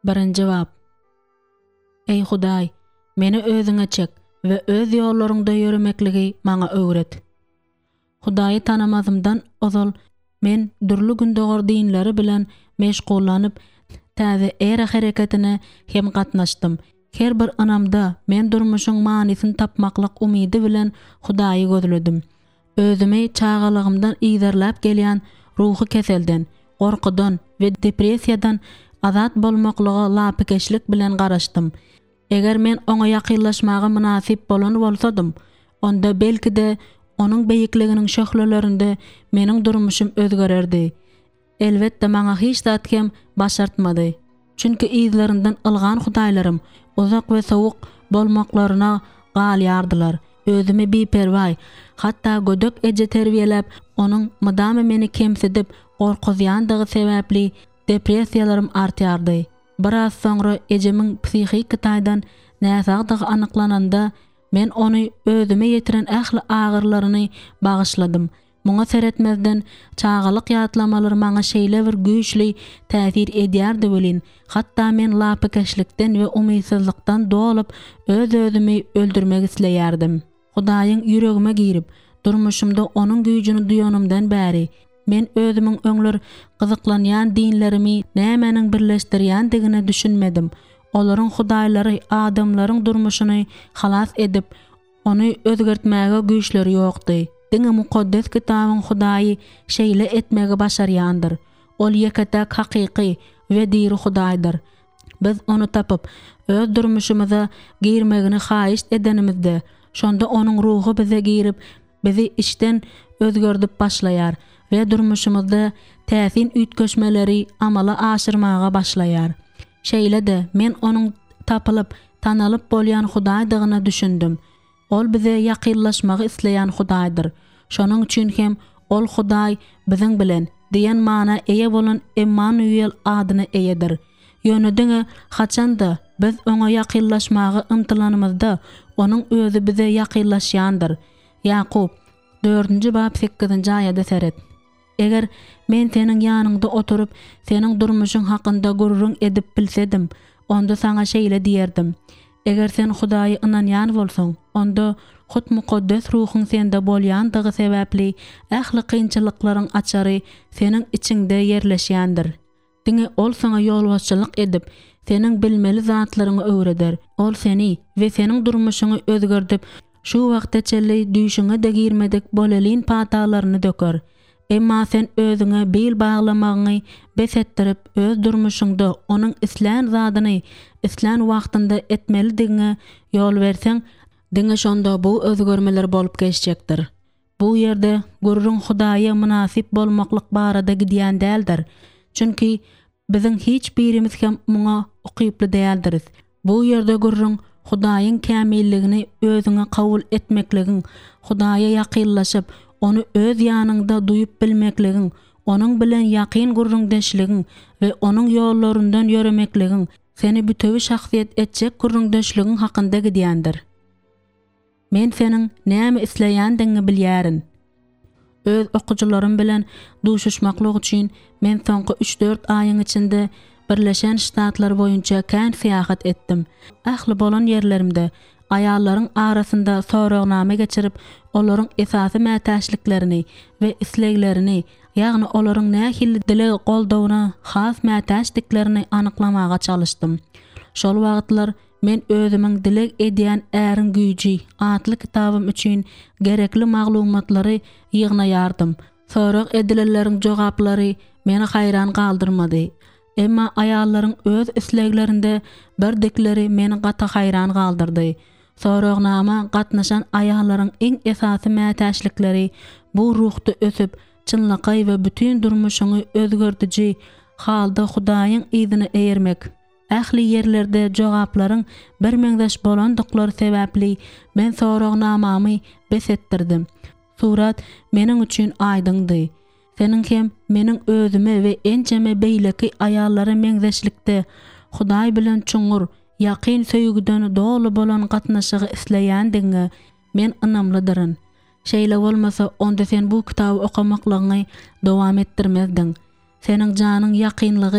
Birinci cevap. Ey Hudaý, meni özüňe çek we öz ýollarynda ýürümekligi maňa öwret. Hudaýy tanamazymdan ozal men dürli gündegor dinleri bilen meşgullanyp täze era hereketine hem gatnaşdym. Her bir anamda men durmuşyň manysyny tapmaklyk umydy bilen Hudaýy gözledim. Özümi çağalygymdan ýyzarlap gelýän ruhy keselden, gorkudan we depressiýadan azat bolmaklyga lapykeşlik bilen garaşdym. Eger men oňa ýakynlaşmagy münasip bolan bolsadym, onda belki de onuň beýikliginiň şöhlelerinde meniň durmuşym özgererdi. Elbetde maňa hiç zat hem başartmady. Çünki ýyzlaryndan ylgan hudaýlarym uzak we sowuk bolmaklaryna galýardylar. Özümi biperway, hatda gödök eje terbiýelep, onuň mydamy meni kemsidip, gorkuzýandygy sebäpli depressiýalarym artýardy. Biraz soňra ejemiň psihik taýdan näsagdygy anyklananda men ony özüme ýetiren ähli agyrlaryny bagyşladym. Muňa seretmezden çağalyk ýatlamalary maňa şeýle bir güýçli täsir edýärdi bolin. Hatda men lapykeşlikden we umydsızlykdan dolup öz-özümi öldürmek isleýärdim. Hudaýyň ýüregime girip, durmuşymda onuň güýjüni duýanymdan bäri men özümiň öňler gyzyklanýan dinlerimi nämeniň birleşdirýändigine düşünmedim. Olaryň hudaýlary adamlaryň durmuşyny halas edip, ony özgertmäge güýçleri ýokdy. Diňe mukaddes kitabyň Hudaýy şeýle etmegi başarýandyr. Ol ýeketek hakyky we diri Hudaýdyr. Biz onu tapyp, öz durmuşymyza girmegini haýyş edenimizde, şonda onuň ruhy bize girip, bizi içden özgördüp başlaýar we durmuşymyzda täsin üýtgeşmeleri amala aşyrmaga başlaýar. Şeýle de men onuň tapylyp, tanalyp bolýan Hudaýdygyna düşündim. Ol bize ýakynlaşmagy isleýän Hudaýdyr. Şonuň üçin hem ol Hudaý biziň bilen diýen mana eýe bolan Emmanuel adyny eýedir. Ýönedige haçanda biz oňa ýakynlaşmagy ymtylanymyzda onuň özü bize ýakynlaşýandyr. Ýakup 4-nji bab 8-nji aýada seret. Eger men seniň ýanyňda oturup seniň durmuşyň hakynda gurrun edip bilsedim, onda saňa şeýle diýerdim. Eger sen Hudaýy inanýan bolsaň, onda hut mukaddes ruhyň sende bolýandygy sebäpli ähli kynçylyklaryň açary seniň içiňde ýerleşýändir. Diňe ol saňa ýolbaşçylyk edip, seniň bilmeli zatlaryňy öwreder. Ol seni we seniň durmuşyňy özgerdip, şu wagtçely düýşüňe de girmedik bolalyn patalaryny döker. Emma sen özüňe bil baglamagyny besetdirip, öz durmuşyňda onuň islan zadyny islan wagtynda etmelidiňe ýol berseň, diňe şonda bu özgörmeler bolup geçjekdir. Bu ýerde gurrun Hudaýa münasip bolmaklyk barada gidýän däldir. Çünki biziň hiç birimiz hem muňa ukyply däldiris. Bu ýerde gurrun Hudaýyň kämilligini özüňe kabul etmekligin, Hudaýa ýakynlaşyp, onu öz ýanyňda duýup bilmekligin, onuň bilen ýakyn gurrundeşligin we onuň ýollaryndan ýöremekligin seni bütewi şahsiýet etjek gurrundeşligin hakynda gidýändir. Men seniň näme isleýändiňi bilýärin. Öz okujularym bilen duşuşmaklyk üçin men soňky 3-4 aýyň içinde Birleşen Ştatlar boýunça kän seýahat etdim. Ähli bolan ýerlerimde aýallaryň arasynda soragnama geçirip, olaryň esasy mätäçliklerini we isleglerini, ýagny olaryň nähili dile goldawyna has mätäçliklerini anyklamaga çalışdym. Şol wagtlar men özümiň dilek edýän ärin güýji atly kitabym üçin gerekli maglumatlary ýygnaýardım. Sorag edilenleriň jogaplary meni haýran galdyrmady. Emma aýallaryň öz isleglerinde birdikleri meni gata haýran galdyrdy. Soragnama gatnaşan aýallaryň iň esasy mätäçlikleri bu ruhda ösüp, çynlaky we bütün durmuşyňy özgörtüji halda Hudaýyň izni eýermek. Ähli ýerlerde jogaplaryň bir meňdeş bolandyklary sebäpli men soragnamamy besetdirdim. Surat meniň üçin aýdyndy. Seniň hem meniň özüme we ençeme beýleki aýallary meňdeşlikde Hudaý bilen çuňur, ýakyn söýgüden dolu bolan gatnaşygy isleýändiňe men ynamlydyryn. Şeýle bolmasa onda sen bu kitaby okamaklygyny dowam etdirmezdiň. Seniň janyň ýakynlygy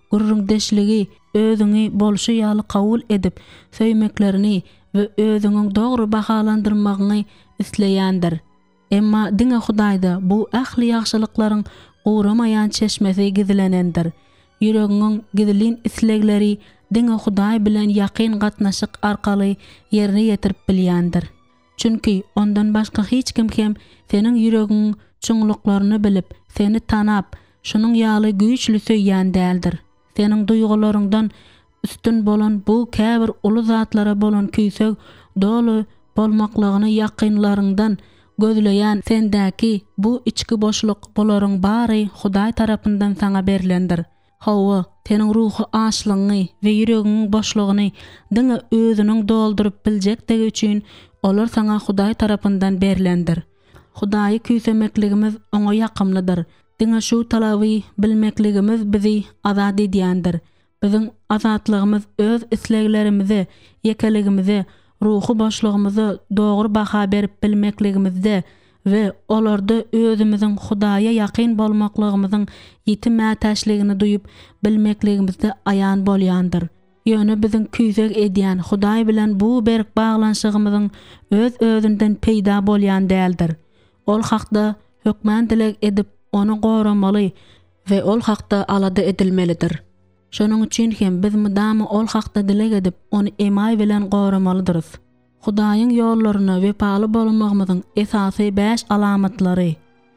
gurrundeşligi, özüňi bolşy ýaly kabul edip söýmeklerini we özüňiň dogry bahalandyrmagyny isleýändir. Emma diňe Hudaýda bu ähli ýagşylyklaryň guramaýan çeşmesi gizilenendir. Ýüregiňiň gizlin islegleri diňe Hudaý bilen ýakyn gatnaşyk arkaly ýerine ýetirip bilýändir. Çünki ondan başga hiç kim hem seniň ýüregiň çuňlyklaryny bilip, seni tanap, şunuň ýaly güýçli söýýän däldir. Seniň duýgularyňdan üstün bolan bu käbir uly zatlara bolan küýseg dolu bolmaklygyny ýakynlaryňdan gözleýän sendäki bu içki boşluk bolaryň bary Hudaý tarapyndan saňa berilendir. Hawa, seniň ruhy açlygyny we ýüregiň boşlugyny diňe özüniň doldurup biljekdigi üçin olar saňa Hudaý tarapyndan berilendir. Hudaýy küýsemekligimiz oňa ýakymlydyr. Diňe şu talaby bilmekligimiz bizi azad edýändir. Biziň azatlygymys öz isleglerimizi, ýekeligimizi, ruhy boşlugymyzy dogry baha berip bilmekligimizde we olarda özümiziň Hudaýa ýakyn bolmaklygymyzyň ýetim mätäçligini duýup bilmekligimizde aýan bolýandyr. Ýöne biziň küýseg edýän Hudaý bilen bu berk baglanşygymyzyň öz özünden peýda bolýan däldir. Ol hakda hökmän dilek edip onu goramaly we ol hakda alada edilmelidir. Şonuň üçin hem biz mudamy ol hakda dilek edip onu emaý bilen goramalydyryz. Hudaýyň ýollaryna wepaly bolmagymyzyň esasy 5 alamatlary.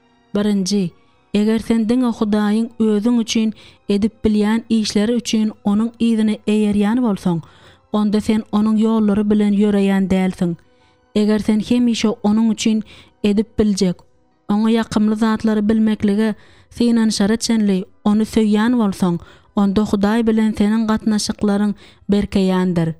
1. Eger sen diňe Hudaýyň özüň üçin edip bilýän işleri üçin onuň ýzyny eýerýän bolsaň, onda sen onuň ýollary bilen ýöreýän dälsiň. Eger sen hemişe onuň üçin edip biljek, oňa ýakymly zatlary bilmekligi senen şaratçanly onu söýýän bolsaň, onda Hudaý bilen seniň gatnaşyklaryň berkeýändir.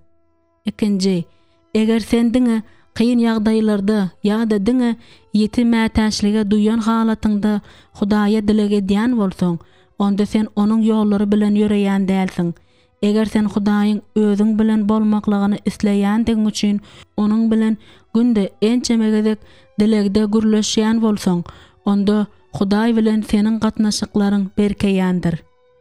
2. Eger sen diňe kıyın ýagdaýlarda ýa-da diňe ýetim mätäçlige duýan halatyňda Hudaýa dilek edýän bolsaň, onda sen onuň ýollary bilen ýöreýän dälsiň. Eger sen Hudaýyň özüň bilen bolmaklygyny isleýändiň üçin onuň bilen günde ençemegedek dilegde gürleşýän bolsaň, onda Hudaý bilen seniň gatnaşyklaryň berkeýändir.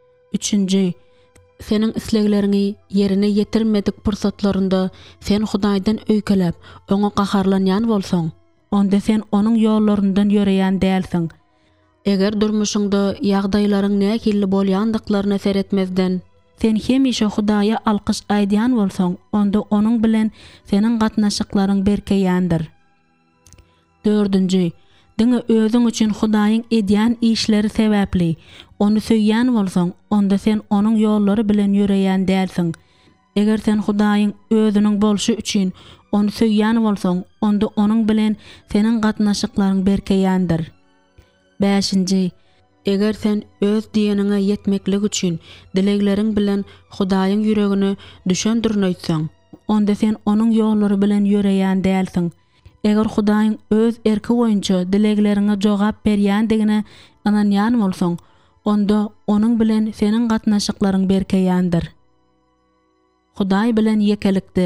3. Senin isleglerini yerine yetirmedik pursatlarında sen Hudaýdan öýkelep, oňa gaharlanýan bolsaň, onda sen onuň ýollaryndan ýöreýän dälsiň. Eger durmuşyňda ýagdaýlaryň näkilli bolýandyklaryna seretmezden, sen hemişe Hudaýa alkyş aýdýan bolsaň, onda onuň bilen seniň gatnaşyklaryň berkeýändir. 4. Diňe özüň üçin Hudaýyň edýän işleri sebäpli onu söýýän bolsaň, onda sen onuň ýollary bilen ýöreýän dälsiň. Eger sen Hudaýyň özüniň bolşy üçin onu söýýän bolsaň, onda onuň bilen seniň gatnaşyklaryň berkeýändir. 5. Eger sen öz diýeniňe ýetmeklik üçin dilekleriň bilen Hudaýyň ýüregini düşündirnöýtsäň, onda sen onuň ýollary bilen ýöreýän dälsiň. Eger Hudaýyň öz erki boýunça dilekleriňe jogap berýändigine ananýan bolsaň, onda onuň bilen seniň gatnaşyklaryň berkeýändir. Hudaý bilen ýekelikde.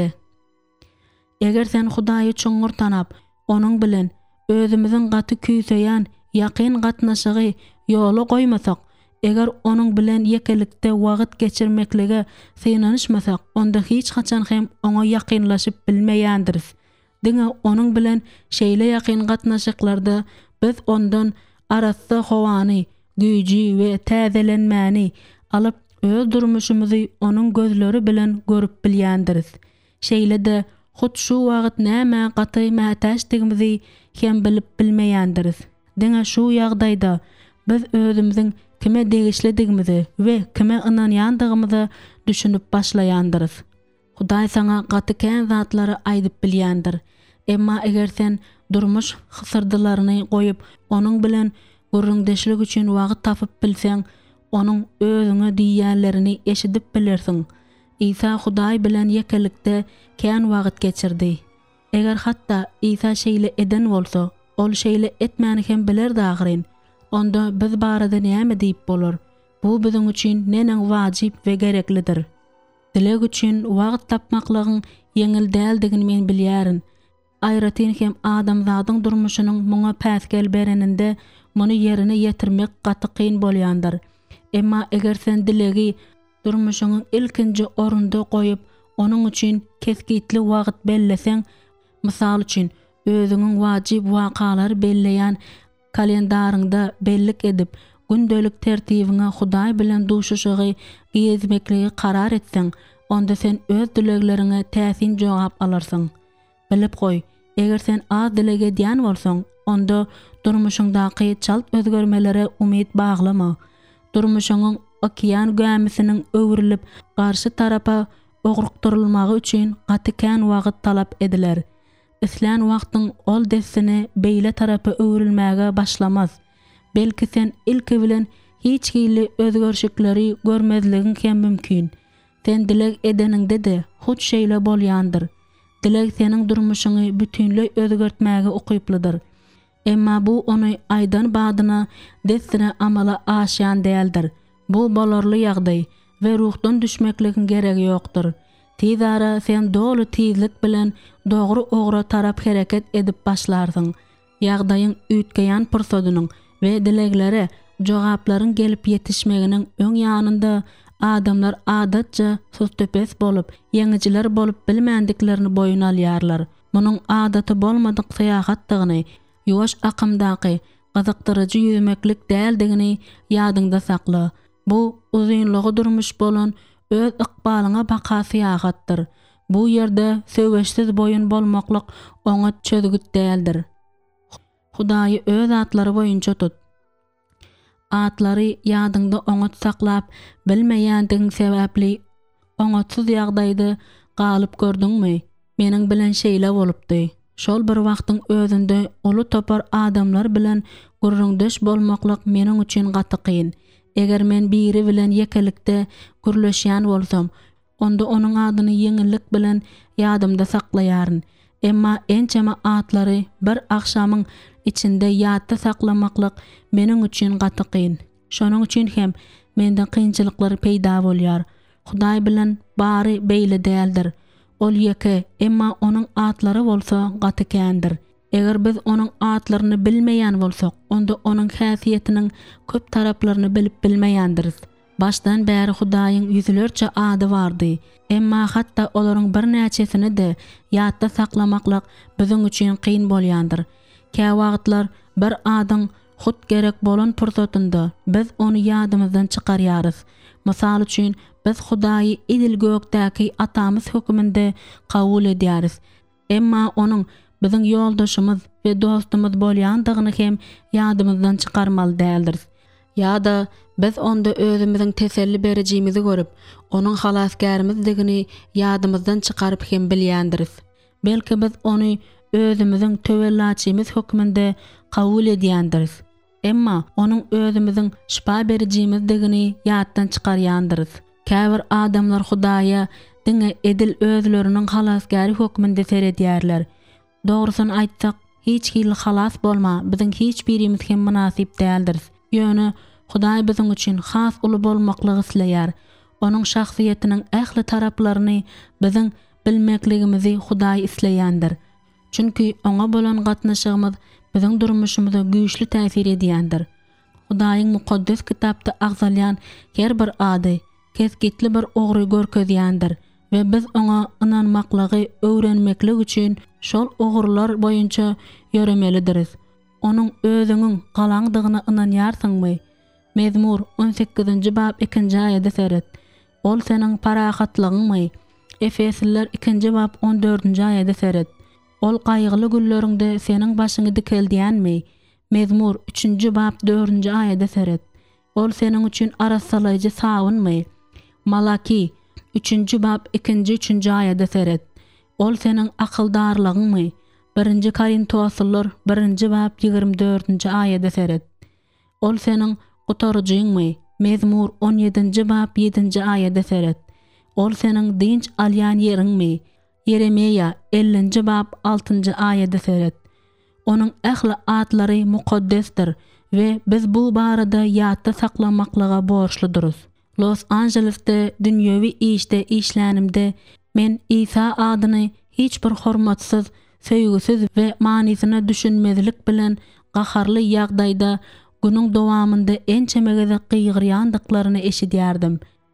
Eger sen Hudaýy çoňur tanap, onuň bilen özümiziň gaty küýseýän ýakyn gatnaşygy ýola goýmasak, eger onuň bilen ýekelikde wagt geçirmeklige synanyşmasak, onda hiç haçan hem oňa ýakynlaşyp bilmeýändiris. Diňe onuň bilen şeýle ýakyn gatnaşyklarda biz ondan arasda howany, güýji we täzelenmäni alyp öz durmuşymyzy onuň gözleri bilen görüp bilýändiris. Şeýle de hut şu wagt näme gaty mätäçdigimizi hem bilip bilmeýändiris. Diňe şu ýagdaýda biz özümiziň kime degişledigimizi we kime ynanýandygymyzy düşünüp başlaýandyryz. Hudaý saňa gaty kän zatlary aýdyp bilýändir. Emma eger sen durmuş hysyrdylaryny goýup, onuň bilen görüňdeşlik üçin wagt tapyp bilseň, onuň özüňe diýýänlerini eşidip bilirsiň. İsa Hudaý bilen ýekelikde kän wagt geçirdi. Eger hatda İsa şeýle eden bolsa, ol şeýle etmäni hem biler dagyryn. Onda biz barada näme diýip bolar? Bu biziň üçin nenen wajyp we gereklidir. Dilek üçin wagt tapmaklygyň ýeňil däldigini men bilýärin. Aýratyn hem adamzadyň durmuşynyň muňa päsgel bereninde muny ýerine ýetirmek gaty kyn bolýandyr. Emma eger sen dilegi durmuşyňy ilkinji orunda goýup, onuň üçin keskitli wagt belleseň, mysal üçin özüňiň wajyp wakalary belleýän kalendaryňda bellik edip, gündelik tertibiňe Hudaý bilen duşuşygy gezmekligi karar etseň, onda sen öz dilekleriňe täsin jogap alarsyň. Bilip goý, eger sen az dilege diýen bolsaň, onda durmuşyňdaky çalp özgörmelere umyt baglama. Durmuşyňyň okean gömisiniň öwrülip garşy tarapa ogrukdurulmagy üçin gatykän wagt talap ediler. Islan wagtyň ol dessini beýle tarapy öwrülmäge başlamaz. Belki sen ilki bilen hiç hili özgörşükleri görmezligin hem mümkin. Sen dilek edeninde de huç şeýle bolýandyr. Dilek seniň durmuşyňy bütünlüğ özgörtmäge ukyplydyr. Emma bu onu aydan badyna dessine amala aşyan däldir. Bu bolarly ýagdaý we ruhdan düşmekligiň geregi ýokdur. Tizara sen dolu tizlik bilen dogry ogra tarap hereket edip başlarsyň. Ýagdaýyň üýtgeýän pursadynyň we dileklere jogaplaryň gelip ýetişmeginiň öň ýanynda adamlar adatça sözdöpes bolup, ýeňijiler bolup bilmendiklerini boýuna alýarlar. Munyň adaty bolmadyk saýahatdygyny, ýuwaş akymdaky, gyzykdyrjy ýüzmeklik däldigini ýadyňda sakla. Bu uzunlugy durmuş bolan öz ykbalyňa baka saýahatdyr. Bu ýerde söwüşsiz boýun bolmaklyk oňa çözgüt däldir. Hudaýy öz atlary boýunça tut. Atlary ýadyňda oňa saklap bilmeýändigiň sebäpli oňatsız ýagdaýda galyp gördüňmi? Meniň bilen şeýle bolupdy. Şol bir wagtyň özünde uly topar adamlar bilen gurrundaş bolmaklyk meniň üçin gaty kyn. Eger men biri bilen yekelikde gürleşýän bolsam, onda onuň adyny ýeňillik bilen ýadymda saklaýaryn. Emma ençeme atlary bir akşamyň içinde ýatda saklamaklyk meniň üçin gaty kyn. Şonuň üçin hem mende kynçylyklar peýda bolýar. Hudaý bilen bary beýle däldir. Ol ýeke, emma onuň atlary bolsa gaty kändir. Eger biz onuň atlaryny bilmeýän bolsak, onda onuň häsiýetiniň köp taraplaryny bilip bilmeýändiris. Başdan bäri Hudaýyň ýüzlerçe ady bardy. Emma hatda olaryň bir näçesini de ýatda saklamaklyk biziň üçin kyn bolýandyr. Kä wagtlar bir adyň hut gerek bolan pursatynda biz onu ýadymyzdan çykarýarys. Mysal üçin biz Hudaýy idil gökdäki atamyz hökmünde kabul edýäris. Emma onuň biziň ýoldaşymyz we dostumyz bolýandygyny hem ýadymyzdan çykarmaly däldir. Ýa-da biz onda özümiziň teselli berejimizi görüp, onuň halasgärmizdigini ýadymyzdan çykaryp hem bilýändiris. Belki biz onu özümiziň töwellaçymyz hökmünde kabul edýändiris. Emma onuň özümiziň şifa berejimizdigini ýatdan çykarýandyryz. Käbir adamlar Hudaýa diňe edil özleriniň halasgäri hökmünde seredýärler. Dogrusyny aýtsak, hiç hili halas bolma biziň hiç birimiz hem münasip däldir. Ýöne Hudaý biziň üçin has uly bolmaklygy isleýär. Onuň şahsiýetiniň ähli taraplaryny biziň bilmekligimizi Hudaý isleýändir. Çünki oňa bolan gatnaşygymyz biziň durmuşymyza güýçli täsir edýändir. Hudaýyň mukaddes kitapda agzalýan her bir ady keskitli bir ogry görkezýändir we biz oňa inanmaklygy öwrenmeklik üçin şol ogrylar boýunça ýöremelidiriz. Onuň özüňiň galaňdygyna inanýarsyňmy? Mezmur 18-nji bab 2-nji aýada seret. Ol seniň parahatlygyňmy? Efesliler 2-nji bab 14-nji aýada seret. Ol gaýgyly günleriňde seniň başyňy dikeldiýänmi? Mezmur 3-nji bab 4-nji aýada seret. Ol seniň üçin arasalaýjy sawunmy? Malaki 3-nji bab 2-nji 3-nji aýada seret. Ol seniň akyldarlygyňmy? 1-nji Korintoslylar 1-nji bab 24-nji aýada seret. Ol seniň gutarjyňmy? Mezmur 17-nji bab 7-nji aýada seret. Ol seniň dinç alýan ýeriňmi? Yeremia 50-nji bab 6-njy aýada seret. Onuň ähli atlary mukaddesdir we biz bu barada ýatda saklamaklyga borçluduruz. Los Angeles'te dünýewi işde işlänimde men İsa adyny hiç bir hormatsyz, söýgüsiz we manysyna düşünmezlik bilen gaharly ýagdaýda günüň dowamında ençemegede gygyrýandyklaryny eşidýärdim.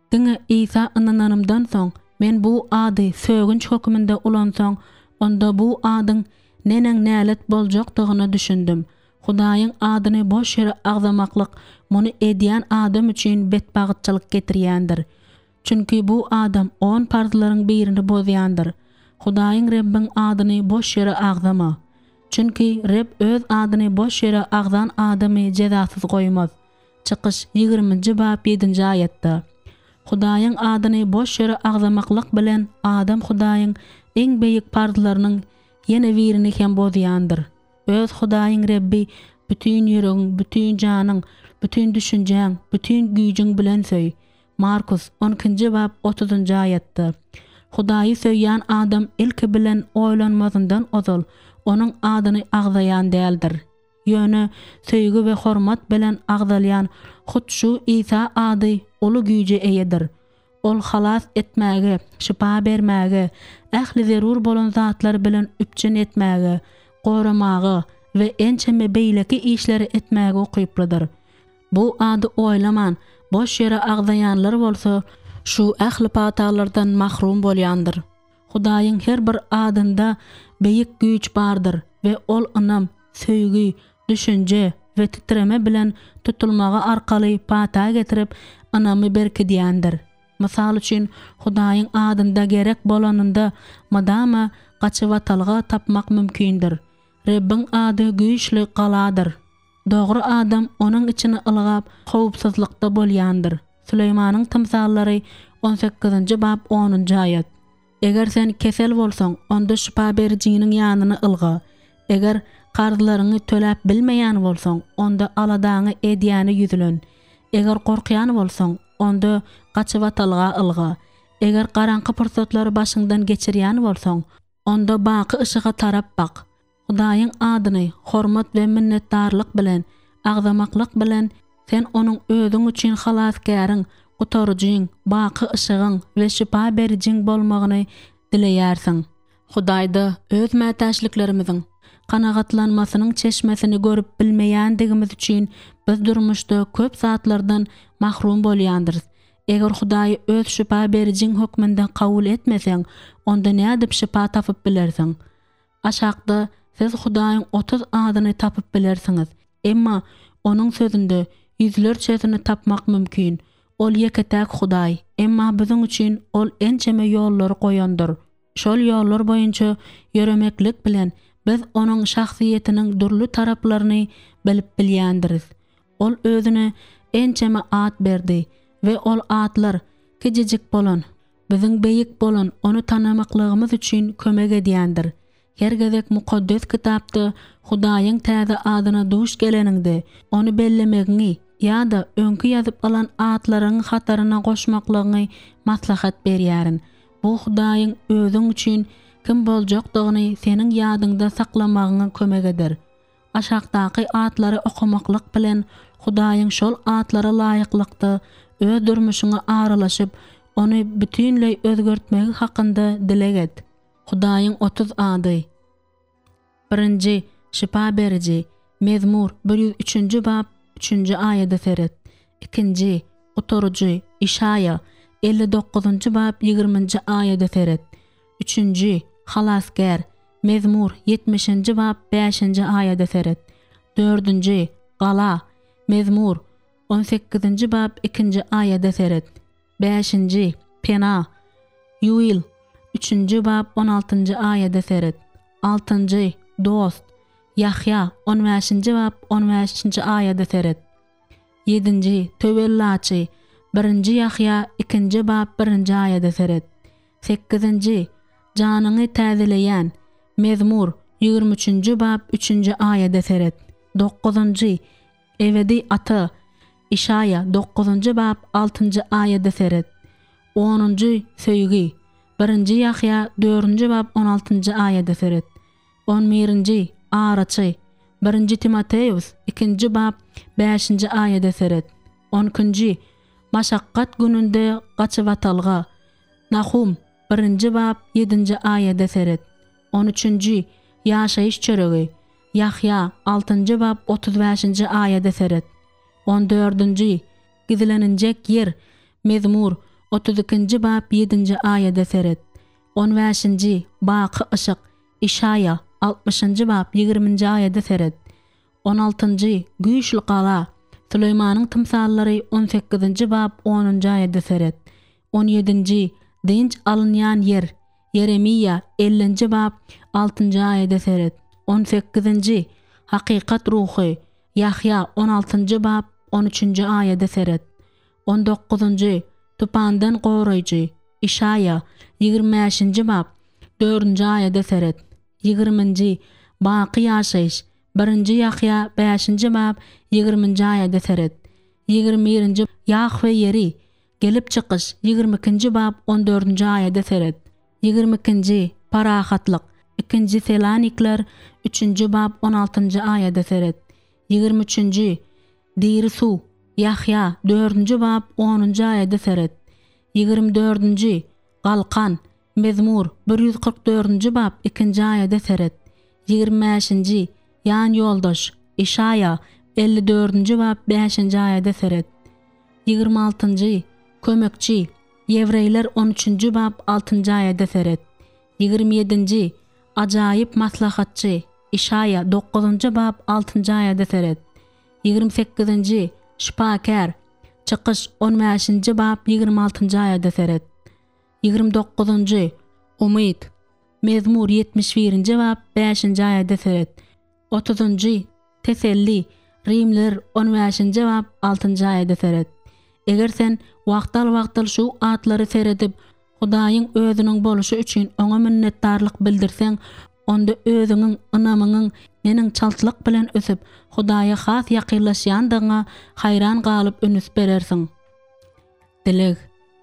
Diňe İsa ynananymdan soň men bu ady sögünç hökmünde ulansoň, onda bu adyň nenen nälet boljakdygyny düşündim. Hudaýyň adyny boş ýere agzamaklyk muny edýän adam üçin betbagtçylyk getirýändir. Çünki bu adam 10 parzylaryň birini bozýandyr. Hudaýyň Rabbiň adyny boş ýere agzama. Çünki Rab öz adyny boş ýere agzan adamy jezasyz goýmaz. Çykyş 20-nji bab 7-nji aýatda. Hudaýyň adyny boş ýere agzamaklyk bilen adam Hudaýyň eň beýik parzylarynyň ýene birini hem bozýandyr. Öz Hudaýyň Rabbi bütün ýüregiň, bütün janyň, bütün düşünjäň, bütün güýjüň bilen söý. Markus 12-nji bab 30-njy aýatda. Hudaýy söýýän adam ilki bilen oýlanmazyndan ozal, onuň adyny agzaýan däldir. Ýöne söýgü we hormat bilen agzalýan hut şu İsa ady uly güýje eýedir. Ol halas etmäge, şifa bermäge, ähli zerur bolan zatlar bilen üpçün etmäge, goramagy we ençeme beýleki işleri etmäge okyplydyr. Bu ady oýlaman, boş ýere agzaýanlar bolsa, şu ähli patalardan mahrum bolýandyr. Hudaýyň her bir adynda beýik güýç bardyr we ol ynam, söýgü, düşünje we titreme bilen tutulmagy arkaly pata getirip ynamy berkidýändir. Mysal üçin Hudaýyň adynda gerek bolanynda madama gaçywatalga tapmak mümkindir. Rabbiň ady güýçli galadyr. Dogry adam onuň içini ılgap howpsuzlykda bolýandyr. Süleýmanyň tymsallary 18-nji bab 10-njy aýat. Eger sen kesel bolsaň, onda şifa berjiniň ýanyny ılga. Eger kardylaryňy töläp bilmeýän bolsaň, onda aladaňy edýäni ýüzülen. Eger korkýan bolsaň, onda gaçywatalga ılga. Eger garaňky pursatlary başyňdan geçirýän bolsaň, onda baky ışyga tarap bak. Hudaýyň adyny hormat we minnetdarlyk bilen, agzamaklyk bilen sen onuň özüň üçin halaskäriň, gutarjyň, baky ışygyň we şifa berjiň bolmagyny dileýärsiň. Hudaýda öz mätäçliklerimiziň kanagatlanmasynyň çeşmesini görüp bilmeýändigimiz üçin biz durmuşda köp zatlardan mahrum bolýandyrys. Eger Hudaý öz şifa berjiň hökmünde kabul etmeseň, onda nädip şifa tapyp bilersiň? Aşakda siz Hudaýyň 30 adyny tapyp bilersiňiz. Emma onuň sözünde yüzlerçesini tapmak mümkin. Ol ýeketäk Hudaý, emma biziň üçin ol ençeme ýollary goýandyr. Şol ýollar boýunça ýöremeklik bilen biz onuň şahsiýetiniň durly taraplaryny bilip bilýändiris. Ol özüne ençeme at berdi we ol atlar kejejik bolan, biziň beýik bolan onu tanamaklygymyz üçin kömek edýändir. Her gezek mukaddes kitapda Hudaýyň täze adyna duş geleninde onu bellemegiňi ýa-da öňkü ýazyp alan atlaryň hataryna goşmaklagyny maslahat berýärin. Bu Hudaýyň özüň üçin kim boljakdygyny seniň ýadyňda saklamagyňa kömek eder. Aşakdaky atlary okumaklyk bilen Hudaýyň şol atlara laýyklykda öz durmuşyňa aralaşyp onu bütünlei özgörtmegi hakynda dilek et. Hudaýyň 30 ady. 1. Şifa beriji. Mezmur 103-nji bab 3-nji aýada seret. 2. Gutarjy. İşaya 59-njy bab 20-nji aýada seret. 3. Halaskär. Mezmur 70-nji bab 5-nji aýada seret. 4. Gala. Mezmur 18-nji bab 2-nji aýada seret. 5. Pena. Yuil 3-nji bab 16-njy aýada seret. 6. Dost. Yahya 15-nji bab 15-nji aýada seret. 7. Töwellaçy 1-nji Yahya 2-nji bab 1-nji aýada seret. 8. Janyny täzeleýän. Mezmur 23-nji bab 3-nji aýada seret. 9. Ebedi ata. İşaya 9-njy bab 6-njy aýada seret. 10. Söýgi 1-nji Yahya 4-njy bab 16-njy aýada seret. 11. Araçy 1-nji Timoteus 2-nji bab 5-nji aýada seret. 12. Maşakkat gününde gaçywatalga. Nahum 1-nji bab 7-nji aýada seret. 13. Ýaşaýyş çöregi. Yahya 6-njy bab 35-nji aýada seret. 14. Gizlenenjek yer. Mezmur 32-nji bab 7-nji aýada seret. 15-nji Baky ışık İşaya 60-njy bab 20-nji aýada seret. 16-njy Güýçli gala Süleýmanyň tymsallary 18-nji bab 10-njy aýada seret. 17-nji Dinç alınýan yer Yeremiýa 50-nji bab 6-njy aýada seret. 18-nji Hakykat ruhy Yahya 16-njy bab 13-njy aýada seret. 19-njy Tupandan goraýjy İşaya 25-nji bab 4-njy aýada seret. 20-nji Baky ýaşaýyş 1-nji Yahya 5-nji bab 20-njy aýada seret. 21-nji Yahwe yeri gelip çykyş 22-nji bab 14-njy aýada seret. 22-nji Parahatlyk 2-nji Selanikler 3-nji bab 16-njy aýada seret. 23-nji Diri su Yahya 4-njy bab 10-njy aýada seret. 24-nji Galkan Mezmur 144-njy bab 2-nji aýada seret. 25-nji Yan yoldaş İşaya 54-njy bab 5-nji aýada seret. 26-njy Kömekçi Yewreýler 13-njy bab 6-njy aýada seret. 27-nji Ajaýyp maslahatçy İşaya 9-njy bab 6-njy aýada seret. 28-nji Şipakar Çykyş 15-nji bab 26-njy aýada seret. 29-njy Umyt Mezmur 71-nji bab 5-nji aýada seret. 30-njy Teselli Rimler 15-nji bab 6-njy aýada seret. Eger sen wagtal şu atlary seredip Hudaýyň özüniň boluşy üçin oňa minnetdarlyk bildirseň, onda özüňiň, ynamyňyň meniň çaltlyk bilen ösüp Hudaýa has ýakynlaşýandygyňa haýran galyp önüs berersiň. Dilek.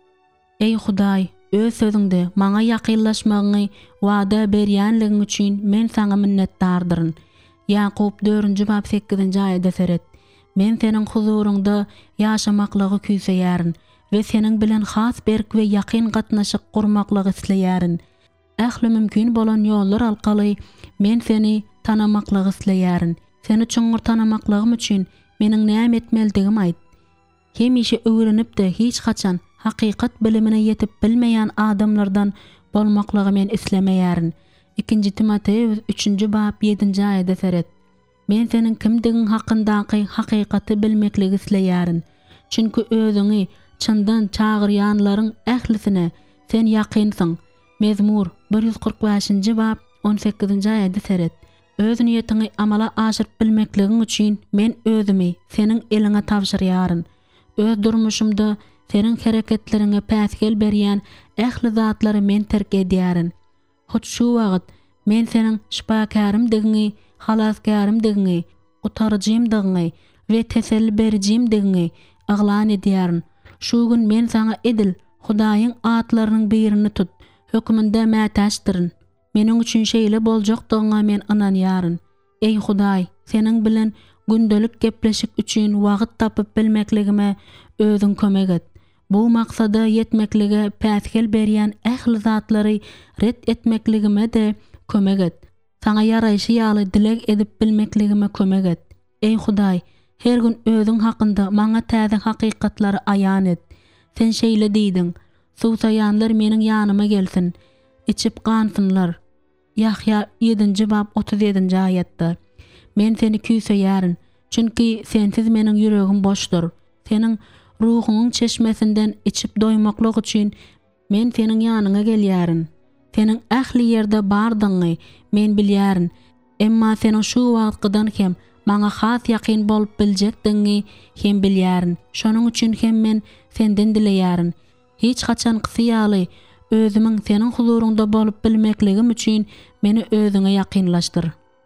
Ey Hudaý, öz sözüňde maňa ýakynlaşmagyny wada berýänligiň üçin men saňa minnetdardyryn. Yakup 4-nji bab 8-nji aýada seret. Men seniň huzurunda ýaşamaklygy küýseýärin we seniň bilen has berk we ýakyn gatnaşyk gurmaklygy isleýärin. Ähli mümkin bolan ýollar alkaly men seni tanamaklygy isleýärin. Seni çuňur tanamaklygym üçin meniň näme etmeligimi aýt. Hemişe öwrenip de hiç haçan hakykat bilimine yetip bilmeýän adamlardan bolmaklygy men islemeýärin. 2-nji Timoteus 3-nji bab 7-nji aýada seret. Men seniň kimdigiň hakyndaky hakykaty bilmekligi isleýärin. Çünki özüňi çyndan çagyrýanlaryň ählisine sen ýakynsyň. Mezmur 145-nji bab 18-nji aýada seret. Öz niýetini amala aşyryp bilmekligiň üçin men özümi seniň eliňe tapşyrýaryn. Öz durmuşymda seniň hereketleriňe päsgel berýän ähli zatlary men terk edýärin. Hot şu wagt men seniň şipakarymdygyňy, halaskarymdygyňy, utarjymdygyňy we teselli berjimdygyňy aglan edýärin. Şu gün men saňa edil, Hudaýyň atlarynyň birini tut, hökmünde mätäşdirin. Meniň üçin şeýle boljakdygyňa men inanýaryn. Ey Hudaý, seniň bilen gündelik gepleşik üçin wagt tapyp bilmekligime özüň kömek et. Bu maksada yetmeklige päsgel berýän ähli zatlary ret etmekligime de kömek et. Saňa ýaraýşy ýaly dilek edip bilmekligime kömek et. Ey Hudaý, her gün özüň hakynda maňa täze hakykatlary aýan et. Sen şeýle diýdiň, suwsaýanlar meniň ýanyma gelsin, içip gansynlar. Yahya 7-nji bab 37-nji aýatda. Men seni küýseýärin, çünki sensiz meniň ýüregim boşdur. Seniň ruhunyň çeşmesinden içip doýmaklyk üçin men seniň ýanyňa gelýärin. Seniň ähli ýerde bardyňy men bilýärin. Emma seniň şu wagtdan hem maňa has ýakyn bolup biljekdiňi hem bilýärin. Şonuň üçin hem men senden dileýärin. Hiç haçan kysyaly özümiň seniň huzurunda bolup bilmekligim üçin meni özüňe ýakynlaşdyr.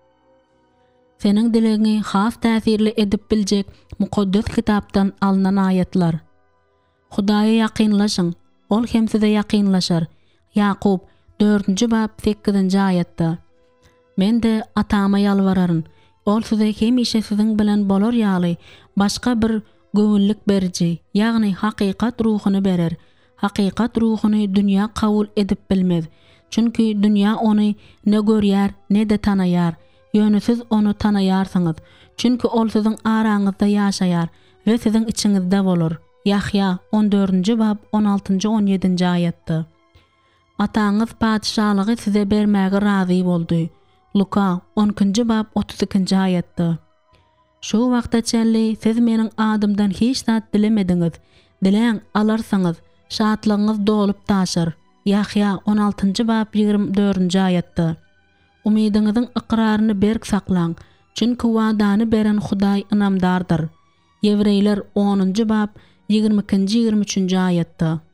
Seniň dilegiňi has täsirli edip biljek mukaddes kitapdan alınan ayetler. Hudaýa ýakynlaşyň, ol hem size ýakynlaşar. Yakup 4-nji bab 8-nji aýatda. Men de atama ýalvararyn. Ol size hemişe siziň bilen bolar ýaly başga bir göwnlik berji, ýagny hakykat ruhuny berer. Hakykat ruhuny dünýä kabul edip bilmez. Çünki dünýä ony ne görýär, ne de tanaýar. Ýöne onu tanaýarsyňyz. Çünki ol siziň araňyzda ýaşaýar we siziň içiňizde bolar. Yahya 14-nji bab 16-njy 17-nji ayatdy. Ataňyz padşalygy size bermäge razy boldy. Luka 12-nji bab 32-nji ayatdy. Şu wagta çelli siz meniň adymdan hiç zat dilemediňiz. Dileň alarsaňyz şatlygyňyz dolup taşar. Yahya 16-njy bab 24-nji ayatdy. Umidiňiziň iqraryny berk saklaň, çünki wadany beren Hudaý inamdardyr. Ýewreýler 10-njy bab 22-23-nji ayatdy.